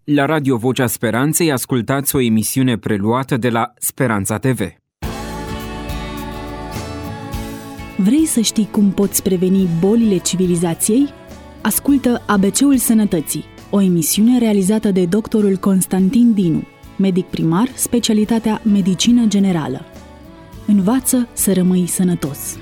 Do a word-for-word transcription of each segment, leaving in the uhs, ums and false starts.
La Radio Vocea Speranței ascultați o emisiune preluată de la Speranța T V. Vrei să știi cum poți preveni bolile civilizației? Ascultă A B C-ul Sănătății, o emisiune realizată de doctorul Constantin Dinu, medic primar, specialitatea Medicină Generală. Învață să rămâi sănătos!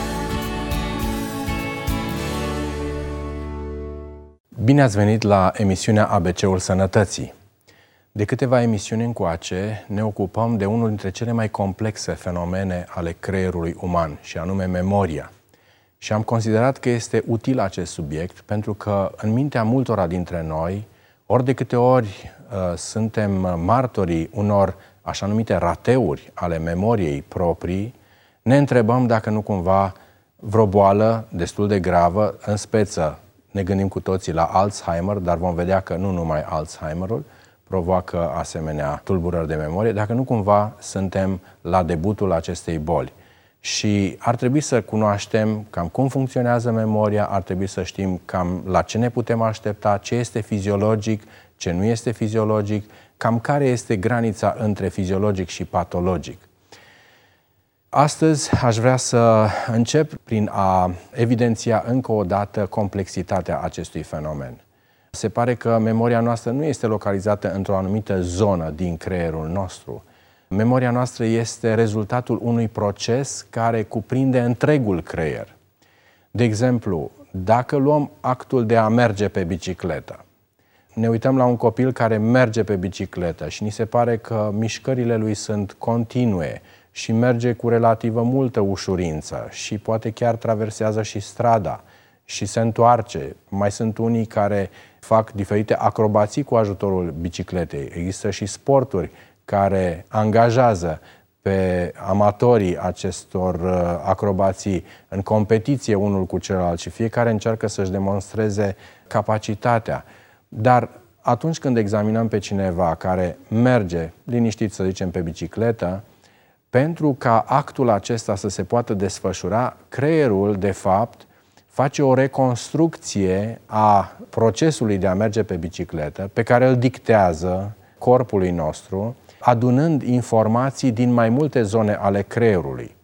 Bine ați venit la emisiunea A B C-ul Sănătății. De câteva emisiuni încoace ne ocupăm de unul dintre cele mai complexe fenomene ale creierului uman, și anume memoria. Și am considerat că este util acest subiect pentru că în mintea multora dintre noi, ori de câte ori uh, suntem martorii unor așa numite rateuri ale memoriei proprii, ne întrebăm dacă nu cumva vreo boală destul de gravă, în speță ne gândim cu toții la Alzheimer, dar vom vedea că nu numai Alzheimerul provoacă asemenea tulburări de memorie, dacă nu cumva suntem la debutul acestei boli. Și ar trebui să cunoaștem cam cum funcționează memoria, ar trebui să știm cam la ce ne putem aștepta, ce este fiziologic, ce nu este fiziologic, cam care este granița între fiziologic și patologic. Astăzi aș vrea să încep prin a evidenția încă o dată complexitatea acestui fenomen. Se pare că memoria noastră nu este localizată într-o anumită zonă din creierul nostru. Memoria noastră este rezultatul unui proces care cuprinde întregul creier. De exemplu, dacă luăm actul de a merge pe bicicletă, ne uităm la un copil care merge pe bicicletă și ni se pare că mișcările lui sunt continue și merge cu relativă multă ușurință și poate chiar traversează și strada și se întoarce. Mai sunt unii care fac diferite acrobații cu ajutorul bicicletei. Există și sporturi care angajează pe amatorii acestor acrobații în competiție unul cu celălalt și fiecare încearcă să-și demonstreze capacitatea. Dar atunci când examinăm pe cineva care merge liniștit, să zicem, pe bicicletă, pentru ca actul acesta să se poată desfășura, creierul, de fapt, face o reconstrucție a procesului de a merge pe bicicletă, pe care îl dictează corpului nostru, adunând informații din mai multe zone ale creierului.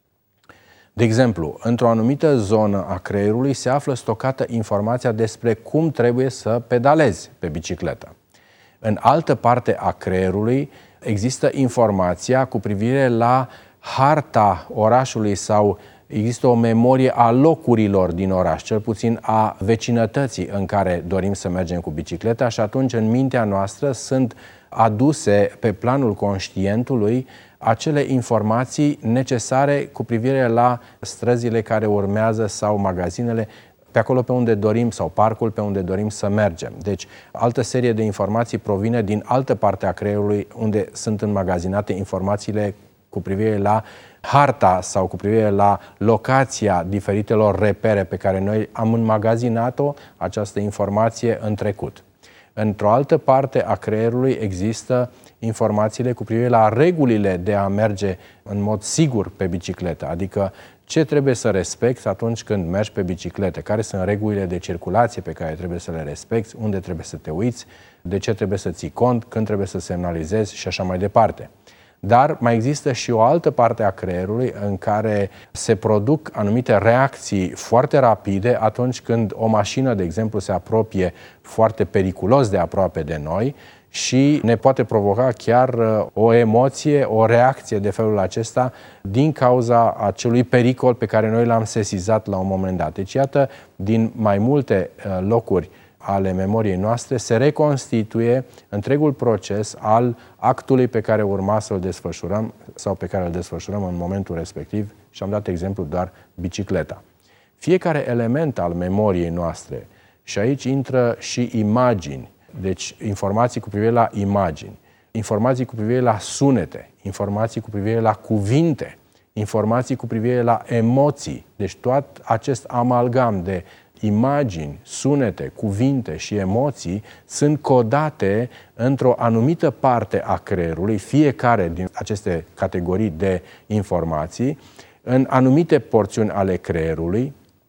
De exemplu, într-o anumită zonă a creierului se află stocată informația despre cum trebuie să pedalezi pe bicicletă. În altă parte a creierului există informația cu privire la harta orașului sau există o memorie a locurilor din oraș, cel puțin a vecinătății în care dorim să mergem cu bicicleta, și atunci în mintea noastră sunt aduse pe planul conștientului acele informații necesare cu privire la străzile care urmează sau magazinele pe acolo pe unde dorim sau parcul pe unde dorim să mergem. Deci, altă serie de informații provine din altă parte a creierului unde sunt înmagazinate informațiile cu privire la harta sau cu privire la locația diferitelor repere pe care noi am înmagazinat-o, această informație, în trecut. Într-o altă parte a creierului există informațiile cu privire la regulile de a merge în mod sigur pe bicicletă, adică ce trebuie să respecti atunci când mergi pe bicicletă, care sunt regulile de circulație pe care trebuie să le respecti, unde trebuie să te uiți, de ce trebuie să ții cont, când trebuie să semnalizezi și așa mai departe. Dar mai există și o altă parte a creierului în care se produc anumite reacții foarte rapide atunci când o mașină, de exemplu, se apropie foarte periculos de aproape de noi și ne poate provoca chiar o emoție, o reacție de felul acesta din cauza acelui pericol pe care noi l-am sesizat la un moment dat. Deci, iată, din mai multe locuri ale memoriei noastre se reconstituie întregul proces al actului pe care urma să-l desfășurăm sau pe care îl desfășurăm în momentul respectiv, și am dat exemplu doar bicicleta. Fiecare element al memoriei noastre, și aici intră și imagini, deci informații cu privire la imagini, informații cu privire la sunete, informații cu privire la cuvinte, informații cu privire la emoții, deci tot acest amalgam de imagini, sunete, cuvinte și emoții sunt codate într-o anumită parte a creierului, fiecare din aceste categorii de informații, în anumite porțiuni ale creierului,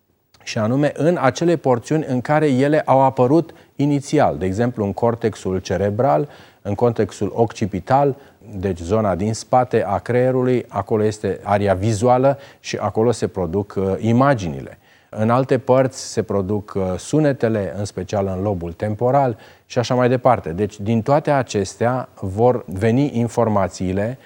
și anume în acele porțiuni în care ele au apărut inițial, de exemplu în cortexul cerebral, în cortexul occipital, deci zona din spate a creierului, acolo este aria vizuală și acolo se produc uh, imaginile. În alte părți se produc uh, sunetele, în special în lobul temporal și așa mai departe. Deci din toate acestea vor veni informațiile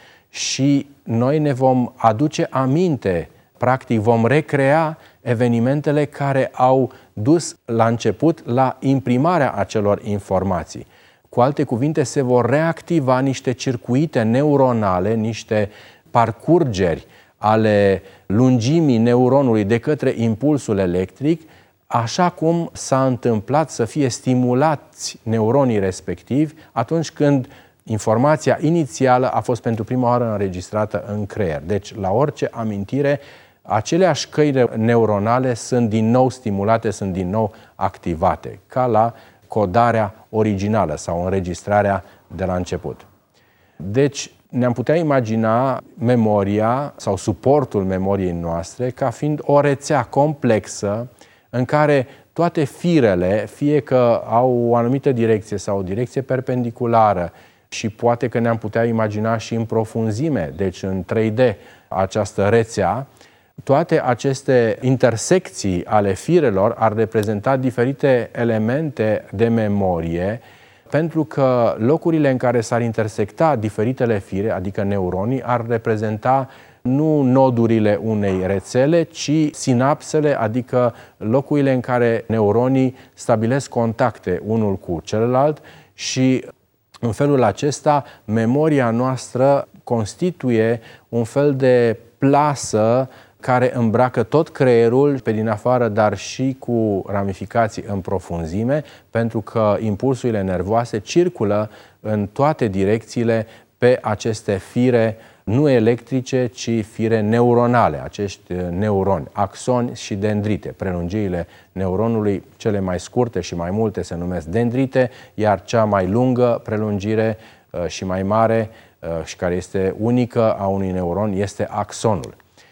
și noi ne vom aduce aminte, practic vom recrea evenimentele care au dus la început la imprimarea acelor informații. Cu alte cuvinte, se vor reactiva niște circuite neuronale, niște parcurgeri ale lungimii neuronului de către impulsul electric, așa cum s-a întâmplat să fie stimulați neuronii respectivi atunci când informația inițială a fost pentru prima oară înregistrată în creier. Deci, la orice amintire, aceleași căi neuronale sunt din nou stimulate, sunt din nou activate, ca la codarea originală sau înregistrarea de la început. Deci, ne-am putea imagina memoria sau suportul memoriei noastre ca fiind o rețea complexă în care toate firele, fie că au o anumită direcție sau o direcție perpendiculară și poate că ne-am putea imagina și în profunzime, deci în trei D, această rețea, toate aceste intersecții ale firelor ar reprezenta diferite elemente de memorie, pentru că locurile în care s-ar intersecta diferitele fire, adică neuronii, ar reprezenta nu nodurile unei rețele, ci sinapsele, adică locurile în care neuronii stabilesc contacte unul cu celălalt și în felul acesta memoria noastră constituie un fel de plasă care îmbracă tot creierul pe din afară, dar și cu ramificații în profunzime, pentru că impulsurile nervoase circulă în toate direcțiile pe aceste fire nu electrice, ci fire neuronale, acești neuroni, axoni și dendrite. Prelungirile neuronului, cele mai scurte și mai multe se numesc dendrite, iar cea mai lungă prelungire și mai mare și care este unică a unui neuron este axonul.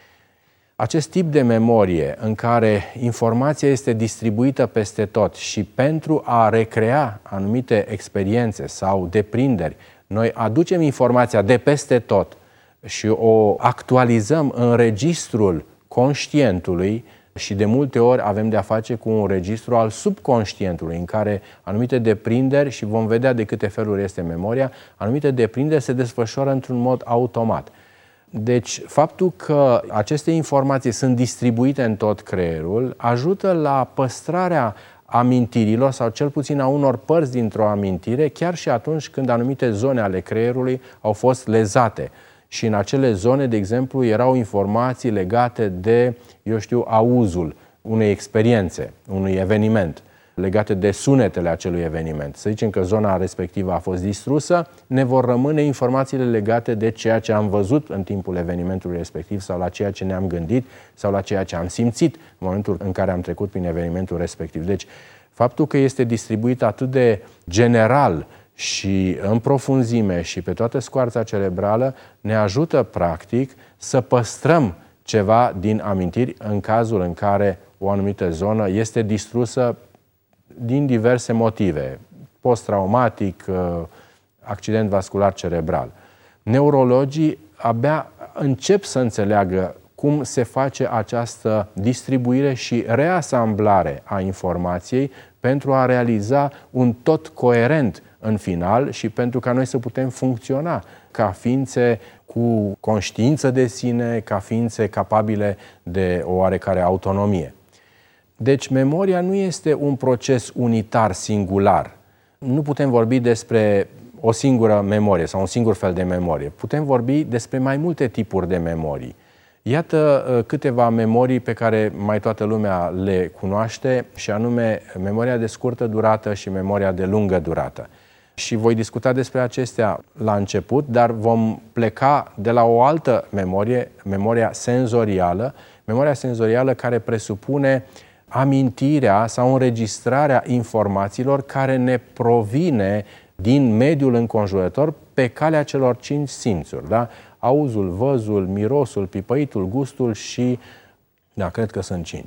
Acest tip de memorie în care informația este distribuită peste tot și pentru a recrea anumite experiențe sau deprinderi, noi aducem informația de peste tot și o actualizăm în registrul conștientului și de multe ori avem de-a face cu un registru al subconștientului în care anumite deprinderi, și vom vedea de câte feluri este memoria, anumite deprinderi se desfășoară într-un mod automat. Deci, faptul că aceste informații sunt distribuite în tot creierul ajută la păstrarea amintirilor sau cel puțin a unor părți dintr-o amintire, chiar și atunci când anumite zone ale creierului au fost lezate. Și în acele zone, de exemplu, erau informații legate de, eu știu, auzul unei experiențe, unui eveniment, legate de sunetele acelui eveniment. Să zicem că zona respectivă a fost distrusă, ne vor rămâne informațiile legate de ceea ce am văzut în timpul evenimentului respectiv sau la ceea ce ne-am gândit sau la ceea ce am simțit în momentul în care am trecut prin evenimentul respectiv. Deci, faptul că este distribuit atât de general și în profunzime și pe toată scoarța cerebrală ne ajută, practic, să păstrăm ceva din amintiri în cazul în care o anumită zonă este distrusă din diverse motive, post-traumatic, accident vascular cerebral. Neurologii abia încep să înțeleagă cum se face această distribuire și reasamblare a informației pentru a realiza un tot coerent în final și pentru ca noi să putem funcționa ca ființe cu conștiință de sine, ca ființe capabile de o oarecare autonomie. Deci memoria nu este un proces unitar, singular. Nu putem vorbi despre o singură memorie sau un singur fel de memorie. Putem vorbi despre mai multe tipuri de memorii. Iată câteva memorii pe care mai toată lumea le cunoaște, și anume memoria de scurtă durată și memoria de lungă durată. Și voi discuta despre acestea la început, dar vom pleca de la o altă memorie, memoria senzorială, memoria senzorială care presupune amintirea sau înregistrarea informațiilor care ne provine din mediul înconjurător pe calea celor cinci simțuri, da? Auzul, văzul, mirosul, pipăitul, gustul și, da, cred că sunt cinci.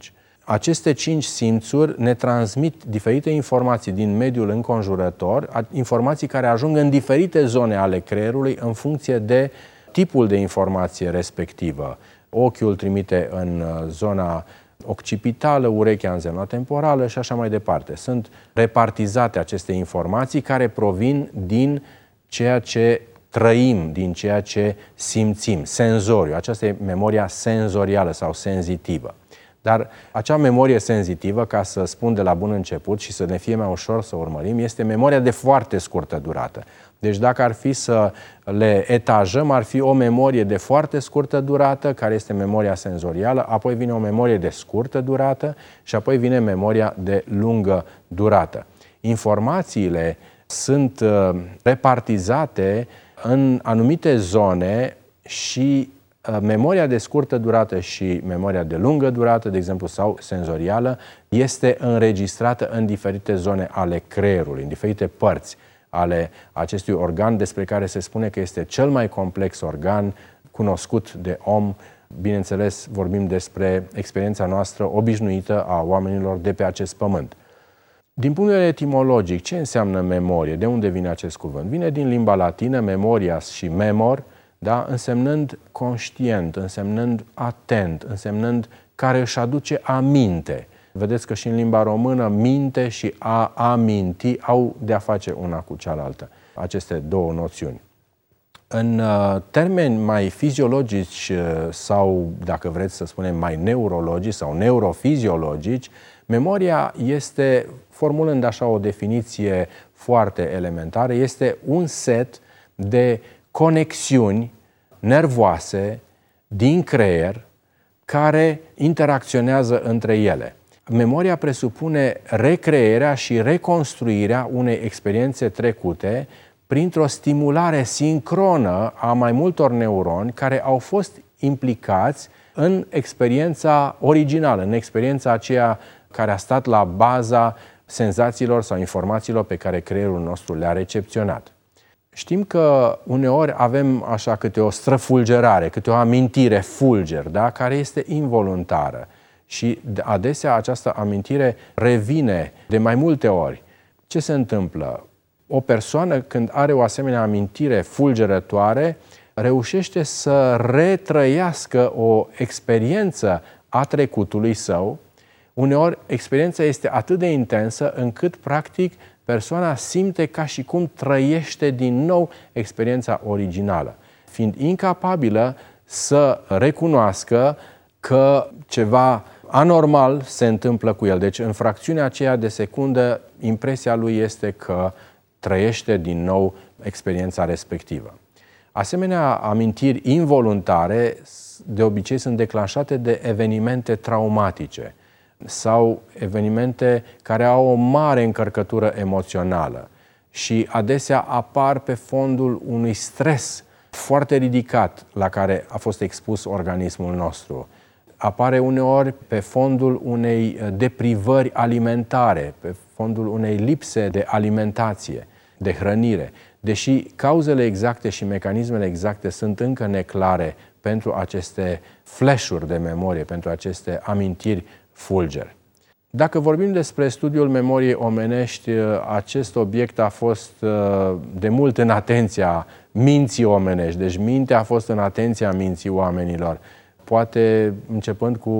Aceste cinci simțuri ne transmit diferite informații din mediul înconjurător, informații care ajung în diferite zone ale creierului în funcție de tipul de informație respectivă. Ochiul trimite în zona occipitală, urechea în zona temporală și așa mai departe. Sunt repartizate aceste informații care provin din ceea ce trăim, din ceea ce simțim, senzoriu. Aceasta e memoria senzorială sau senzitivă. Dar acea memorie senzitivă, ca să spun de la bun început și să ne fie mai ușor să urmărim, este memoria de foarte scurtă durată. Deci dacă ar fi să le etajăm, ar fi o memorie de foarte scurtă durată, care este memoria senzorială, apoi vine o memorie de scurtă durată și apoi vine memoria de lungă durată. Informațiile sunt repartizate în anumite zone și memoria de scurtă durată și memoria de lungă durată, de exemplu, sau senzorială, este înregistrată în diferite zone ale creierului, în diferite părți ale acestui organ, despre care se spune că este cel mai complex organ cunoscut de om. Bineînțeles, vorbim despre experiența noastră obișnuită a oamenilor de pe acest pământ. Din punct de vedere etimologic, ce înseamnă memorie? De unde vine acest cuvânt? Vine din limba latină, memorias și memor, da? Însemnând conștient, însemnând atent, însemnând care își aduce aminte. Vedeți că și în limba română minte și a aminti au de-a face una cu cealaltă, aceste două noțiuni. În termeni mai fiziologici sau, dacă vreți să spunem, mai neurologici sau neurofiziologici, memoria este, formulând așa o definiție foarte elementară, este un set de conexiuni nervoase din creier care interacționează între ele. Memoria presupune recrearea și reconstruirea unei experiențe trecute printr-o stimulare sincronă a mai multor neuroni care au fost implicați în experiența originală, în experiența aceea care a stat la baza senzațiilor sau informațiilor pe care creierul nostru le-a recepționat. Știm că uneori avem așa câte o străfulgerare, câte o amintire fulger, da? Care este involuntară. Și adesea această amintire revine de mai multe ori. Ce se întâmplă? O persoană, când are o asemenea amintire fulgerătoare, reușește să retrăiască o experiență a trecutului său. Uneori, experiența este atât de intensă încât, practic, persoana simte ca și cum trăiește din nou experiența originală, fiind incapabilă să recunoască că ceva anormal se întâmplă cu el. Deci, în fracțiunea aceea de secundă, impresia lui este că trăiește din nou experiența respectivă. Asemenea, amintiri involuntare de obicei sunt declanșate de evenimente traumatice sau evenimente care au o mare încărcătură emoțională și adesea apar pe fondul unui stres foarte ridicat la care a fost expus organismul nostru. Apare uneori pe fondul unei deprivări alimentare, pe fondul unei lipse de alimentație, de hrănire. Deși cauzele exacte și mecanismele exacte sunt încă neclare pentru aceste flash-uri de memorie, pentru aceste amintiri fulger. Dacă vorbim despre studiul memoriei omenești, acest obiect a fost de mult în atenția minții omenești, deci mintea a fost în atenția minții oamenilor. Poate începând cu,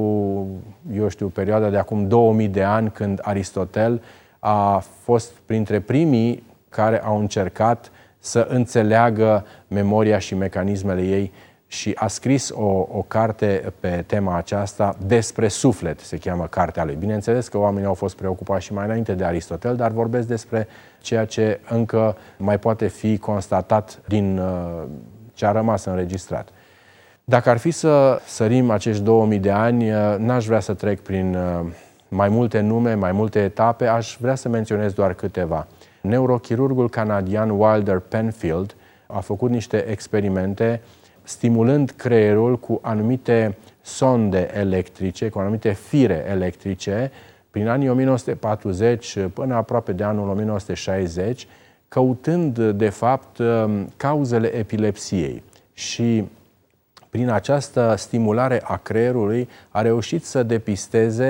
eu știu, perioada de acum două mii de ani, când Aristotel a fost printre primii care au încercat să înțeleagă memoria și mecanismele ei și a scris o, o carte pe tema aceasta, Despre suflet, se cheamă cartea lui. Bineînțeles că oamenii au fost preocupați și mai înainte de Aristotel, dar vorbesc despre ceea ce încă mai poate fi constatat din uh, ce a rămas înregistrat. Dacă ar fi să sărim acești două mii de ani, uh, n-aș vrea să trec prin uh, mai multe nume, mai multe etape, aș vrea să menționez doar câteva. Neurochirurgul canadian Wilder Penfield a făcut niște experimente stimulând creierul cu anumite sonde electrice, cu anumite fire electrice, prin anii o mie nouă sute patruzeci până aproape de anul o mie nouă sute șaizeci, căutând, de fapt, cauzele epilepsiei. Și prin această stimulare a creierului a reușit să depisteze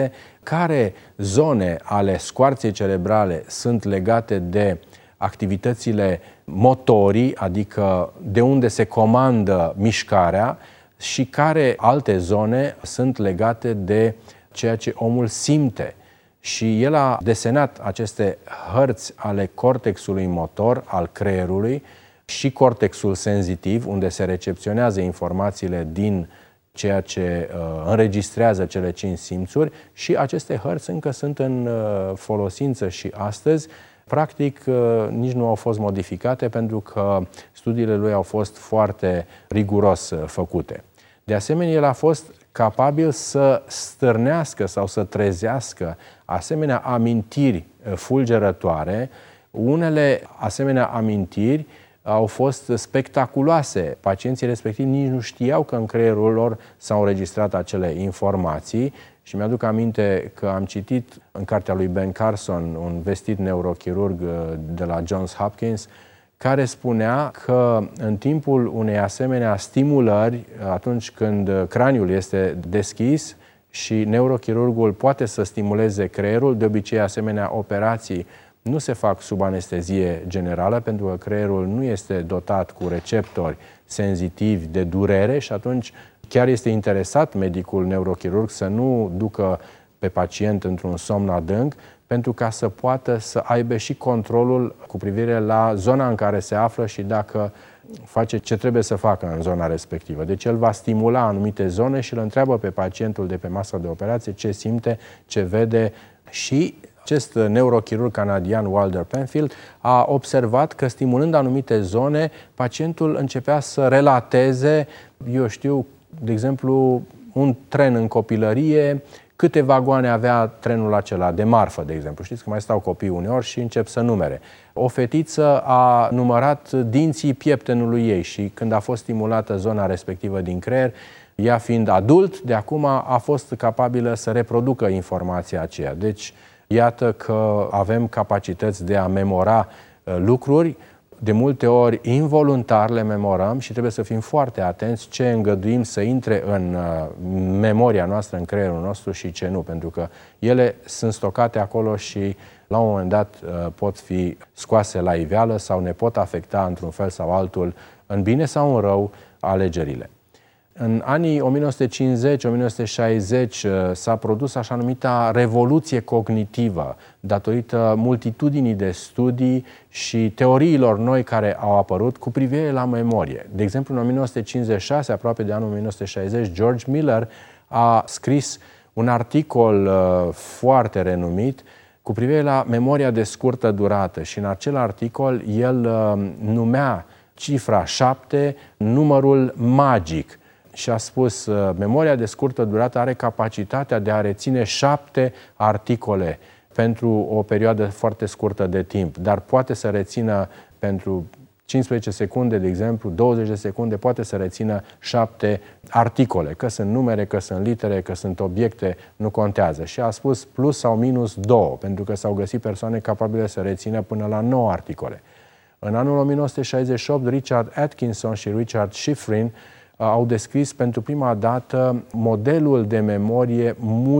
care zone ale scoarței cerebrale sunt legate de activitățile motorii, adică de unde se comandă mișcarea, și care alte zone sunt legate de ceea ce omul simte. Și el a desenat aceste hărți ale cortexului motor, al creierului, și cortexul senzitiv, unde se recepționează informațiile din ceea ce uh, înregistrează cele cinci simțuri, și aceste hărți încă sunt în uh, folosință și astăzi. Practic, uh, nici nu au fost modificate pentru că studiile lui au fost foarte riguros uh, făcute. De asemenea, el a fost capabil să stârnească sau să trezească asemenea amintiri fulgerătoare. Unele asemenea amintiri au fost spectaculoase. Pacienții respectivi nici nu știau că în creierul lor s-au înregistrat acele informații. Și mi-aduc aminte că am citit în cartea lui Ben Carson, un vestit neurochirurg de la Johns Hopkins, care spunea că în timpul unei asemenea stimulări, atunci când craniul este deschis și neurochirurgul poate să stimuleze creierul, de obicei asemenea operații nu se fac sub anestezie generală, pentru că creierul nu este dotat cu receptori senzitivi de durere și atunci chiar este interesat medicul neurochirurg să nu ducă pe pacient într-un somn adânc, pentru ca să poată să aibă și controlul cu privire la zona în care se află și dacă face ce trebuie să facă în zona respectivă. Deci el va stimula anumite zone și îl întreabă pe pacientul de pe masa de operație ce simte, ce vede. Și acest neurochirurg canadian, Walter Penfield, a observat că stimulând anumite zone, pacientul începea să relateze, eu știu, de exemplu, un tren în copilărie, câte vagoane avea trenul acela de marfă, de exemplu. Știți că mai stau copii uneori și încep să numere. O fetiță a numărat dinții pieptenului ei și când a fost stimulată zona respectivă din creier, ea fiind adult, de acum a fost capabilă să reproducă informația aceea. Deci, iată că avem capacități de a memora lucruri, de multe ori involuntar le memorăm și trebuie să fim foarte atenți ce îngăduim să intre în memoria noastră, în creierul nostru și ce nu, pentru că ele sunt stocate acolo și la un moment dat pot fi scoase la iveală sau ne pot afecta într-un fel sau altul, în bine sau în rău, alegerile. În anii o mie nouă sute cincizeci - o mie nouă sute șaizeci s-a produs așa numita revoluție cognitivă, datorită multitudinii de studii și teoriilor noi care au apărut cu privire la memorie. De exemplu, în o mie nouă sute cincizeci și șase, aproape de anul o mie nouă sute șaizeci, George Miller a scris un articol uh, foarte renumit cu privire la memoria de scurtă durată și în acel articol el uh, numea cifra șapte numărul magic. Și a spus, memoria de scurtă durată are capacitatea de a reține șapte articole pentru o perioadă foarte scurtă de timp, dar poate să rețină pentru cincisprezece secunde, de exemplu, douăzeci de secunde, poate să rețină șapte articole, că sunt numere, că sunt litere, că sunt obiecte, nu contează. Și a spus plus sau minus două, pentru că s-au găsit persoane capabile să rețină până la nouă articole. În anul o mie nouă sute șaizeci și opt, Richard Atkinson și Richard Schifrin au descris pentru prima dată modelul de memorie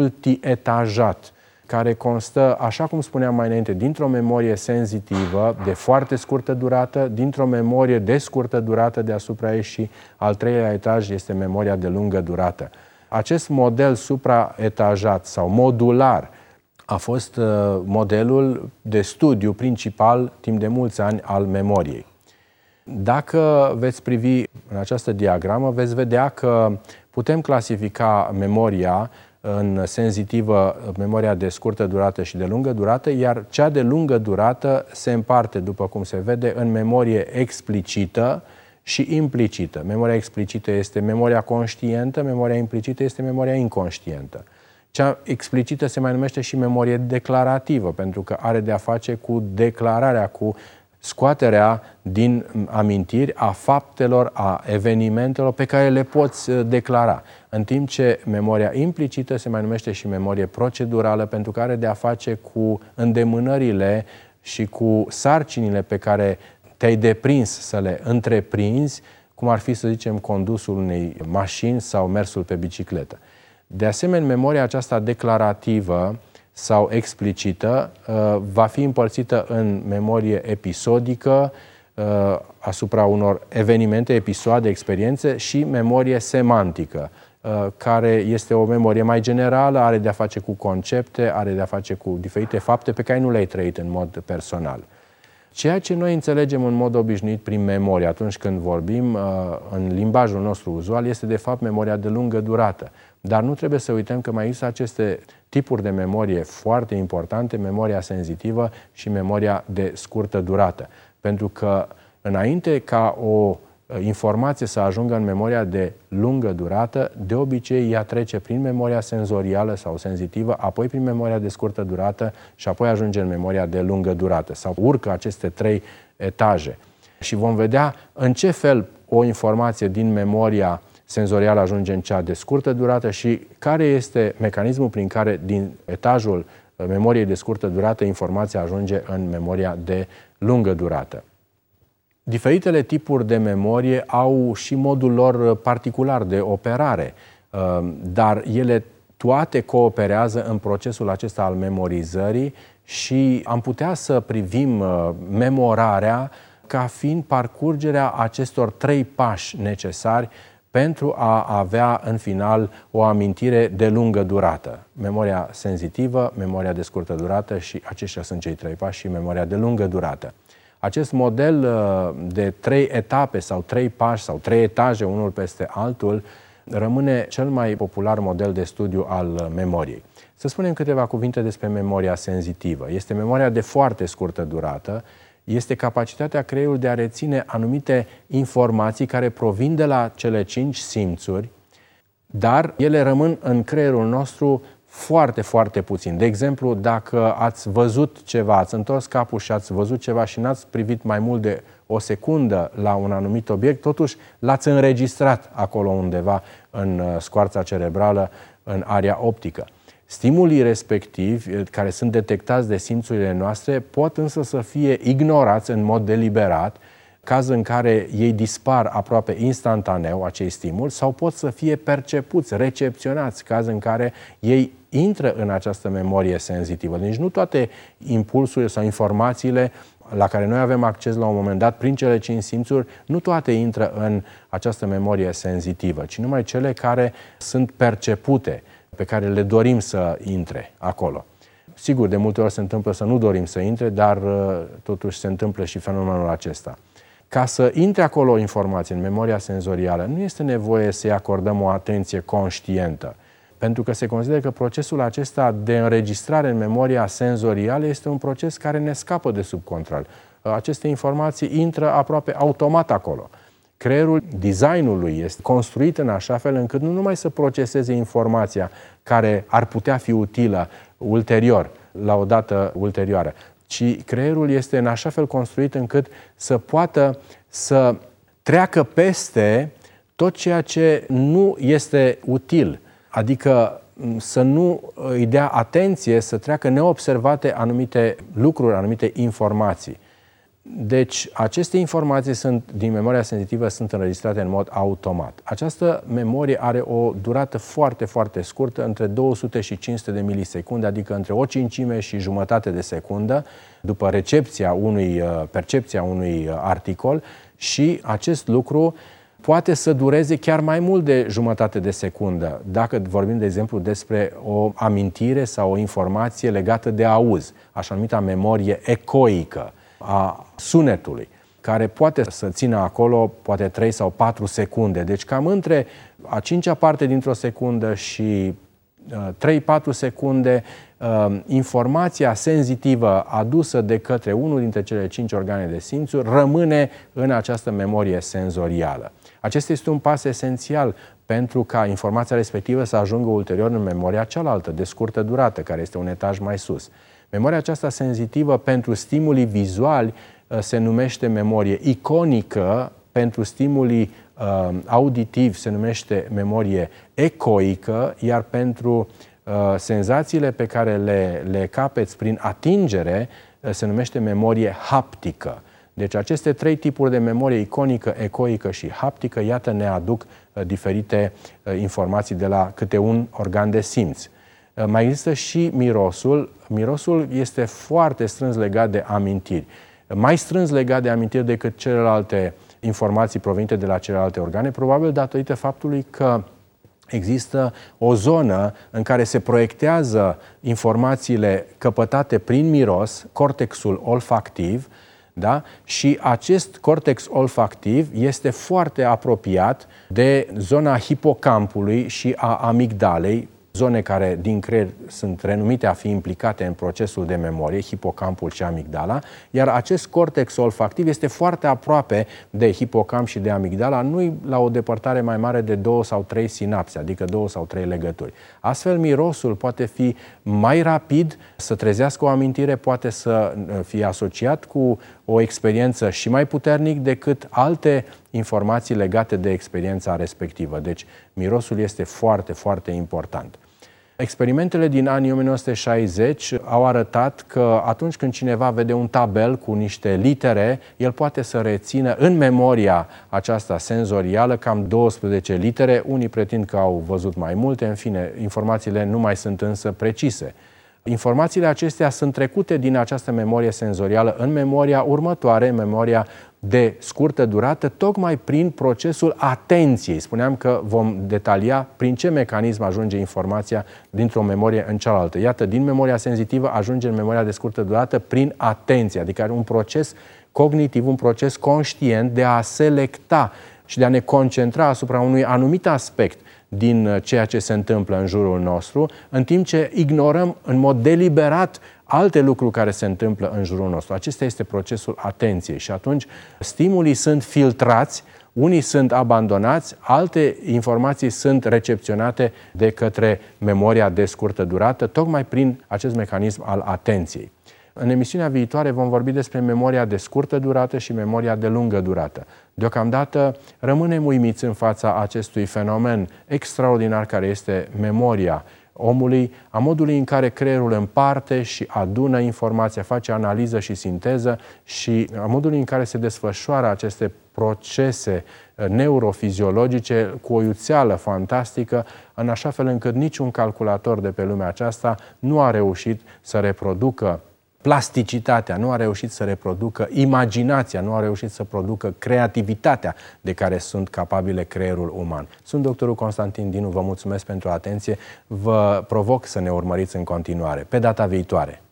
multietajat, care constă, așa cum spuneam mai înainte, dintr-o memorie senzitivă de foarte scurtă durată, dintr-o memorie de scurtă durată deasupra ei și al treilea etaj este memoria de lungă durată. Acest model supraetajat sau modular a fost uh, modelul de studiu principal timp de mulți ani al memoriei. Dacă veți privi în această diagramă, veți vedea că putem clasifica memoria în senzitivă, memoria de scurtă durată și de lungă durată, iar cea de lungă durată se împarte, după cum se vede, în memorie explicită și implicită. Memoria explicită este memoria conștientă, memoria implicită este memoria inconștientă. Cea explicită se mai numește și memorie declarativă, pentru că are de a face cu declararea, cu scoaterea din amintiri a faptelor, a evenimentelor pe care le poți declara. În timp ce memoria implicită se mai numește și memorie procedurală, pentru că are de a face cu îndemânările și cu sarcinile pe care te-ai deprins să le întreprinzi, cum ar fi, să zicem, condusul unei mașini sau mersul pe bicicletă. De asemenea, memoria aceasta declarativă sau explicită va fi împărțită în memorie episodică asupra unor evenimente, episoade, experiențe și memorie semantică, care este o memorie mai generală, are de-a face cu concepte, are de-a face cu diferite fapte pe care nu le-ai trăit în mod personal. Ceea ce noi înțelegem în mod obișnuit prin memorie atunci când vorbim în limbajul nostru uzual este de fapt memoria de lungă durată. Dar nu trebuie să uităm că mai există aceste tipuri de memorie foarte importante, memoria senzitivă și memoria de scurtă durată. Pentru că înainte ca o informație să ajungă în memoria de lungă durată, de obicei ea trece prin memoria senzorială sau senzitivă, apoi prin memoria de scurtă durată și apoi ajunge în memoria de lungă durată sau urcă aceste trei etaje. Și vom vedea în ce fel o informație din memoria senzorială ajunge în cea de scurtă durată și care este mecanismul prin care din etajul memoriei de scurtă durată informația ajunge în memoria de lungă durată. Diferitele tipuri de memorie au și modul lor particular de operare, dar ele toate cooperează în procesul acesta al memorizării și am putea să privim memorarea ca fiind parcurgerea acestor trei pași necesari pentru a avea în final o amintire de lungă durată. Memoria senzitivă, memoria de scurtă durată și aceștia sunt cei trei pași și memoria de lungă durată. Acest model de trei etape sau trei pași sau trei etaje, unul peste altul, rămâne cel mai popular model de studiu al memoriei. Să spunem câteva cuvinte despre memoria senzitivă. Este memoria de foarte scurtă durată, este capacitatea creierului de a reține anumite informații care provin de la cele cinci simțuri, dar ele rămân în creierul nostru foarte, foarte puțin. De exemplu, dacă ați văzut ceva, ați întors capul și ați văzut ceva și n-ați privit mai mult de o secundă la un anumit obiect, totuși l-ați înregistrat acolo undeva în scoarța cerebrală, în area optică. Stimulii respectivi, care sunt detectați de simțurile noastre, pot însă să fie ignorați în mod deliberat, caz în care ei dispar aproape instantaneu, acei stimuli, sau pot să fie percepuți, recepționați, caz în care ei intră în această memorie senzitivă. Deci nu toate impulsurile sau informațiile la care noi avem acces la un moment dat prin cele cinci simțuri, nu toate intră în această memorie senzitivă, ci numai cele care sunt percepute, pe care le dorim să intre acolo. Sigur, de multe ori se întâmplă să nu dorim să intre, dar totuși se întâmplă și fenomenul acesta. Ca să intre acolo o informație în memoria senzorială, nu este nevoie să-i acordăm o atenție conștientă, pentru că se consideră că procesul acesta de înregistrare în memoria senzorială este un proces care ne scapă de sub control. Aceste informații intră aproape automat acolo. Creierul designului este construit în așa fel încât nu numai să proceseze informația care ar putea fi utilă ulterior, la o dată ulterioară, ci creierul este în așa fel construit încât să poată să treacă peste tot ceea ce nu este util, adică să nu îi dea atenție, să treacă neobservate anumite lucruri, anumite informații. Deci, aceste informații sunt, din memoria senzitivă sunt înregistrate în mod automat. Această memorie are o durată foarte, foarte scurtă, între două sute și cinci sute de milisecunde, adică între o cincime și jumătate de secundă, după recepția unui, percepția unui articol, și acest lucru poate să dureze chiar mai mult de jumătate de secundă, dacă vorbim, de exemplu, despre o amintire sau o informație legată de auz, așa numită memorie ecoică a sunetului, care poate să țină acolo poate trei sau patru secunde. Deci cam între a cincea parte dintr-o secundă și trei patru secunde, informația senzitivă adusă de către unul dintre cele cinci organe de simțuri rămâne în această memorie senzorială. Acesta este un pas esențial pentru ca informația respectivă să ajungă ulterior în memoria cealaltă, de scurtă durată, care este un etaj mai sus. Memoria aceasta senzitivă pentru stimulii vizuali se numește memorie iconică, pentru stimulii uh, auditivi se numește memorie ecoică, iar pentru uh, senzațiile pe care le, le capeți prin atingere uh, se numește memorie haptică. Deci aceste trei tipuri de memorie, iconică, ecoică și haptică, iată, ne aduc uh, diferite uh, informații de la câte un organ de simț. Uh, mai există și mirosul. Mirosul este foarte strâns legat de amintiri. Mai strâns legat de amintiri decât celelalte informații provenite de la celelalte organe, probabil datorită faptului că există o zonă în care se proiectează informațiile căpătate prin miros, cortexul olfactiv, da? Și acest cortex olfactiv este foarte apropiat de zona hipocampului și a amigdalei, zone care din creier sunt renumite a fi implicate în procesul de memorie, hipocampul și amigdala, iar acest cortex olfactiv este foarte aproape de hipocamp și de amigdala, nu la o depărtare mai mare de două sau trei sinapse, adică două sau trei legături. Astfel, mirosul poate fi mai rapid, să trezească o amintire, poate să fie asociat cu o experiență și mai puternic decât alte informații legate de experiența respectivă. Deci, mirosul este foarte, foarte important. Experimentele din anii o mie nouă sute șaizeci au arătat că atunci când cineva vede un tabel cu niște litere, el poate să rețină în memoria aceasta senzorială cam douăsprezece litere. Unii pretind că au văzut mai multe, în fine, informațiile nu mai sunt însă precise. Informațiile acestea sunt trecute din această memorie senzorială în memoria următoare, memoria de scurtă durată, tocmai prin procesul atenției. Spuneam că vom detalia prin ce mecanism ajunge informația dintr-o memorie în cealaltă. Iată, din memoria senzitivă ajunge în memoria de scurtă durată prin atenție, adică un proces cognitiv, un proces conștient de a selecta și de a ne concentra asupra unui anumit aspect din ceea ce se întâmplă în jurul nostru, în timp ce ignorăm în mod deliberat alte lucruri care se întâmplă în jurul nostru. Acesta este procesul atenției și atunci stimulii sunt filtrați, unii sunt abandonați, alte informații sunt recepționate de către memoria de scurtă durată, tocmai prin acest mecanism al atenției. În emisiunea viitoare vom vorbi despre memoria de scurtă durată și memoria de lungă durată. Deocamdată rămânem uimiți în fața acestui fenomen extraordinar care este memoria omului, a modului în care creierul împarte și adună informația, face analiză și sinteză și a modului în care se desfășoară aceste procese neurofiziologice cu o iuțeală fantastică, în așa fel încât niciun calculator de pe lumea aceasta nu a reușit să reproducă plasticitatea, nu a reușit să reproducă imaginația, nu a reușit să producă creativitatea de care sunt capabile creierul uman. Sunt doctorul Constantin Dinu, vă mulțumesc pentru atenție, vă provoc să ne urmăriți în continuare. Pe data viitoare!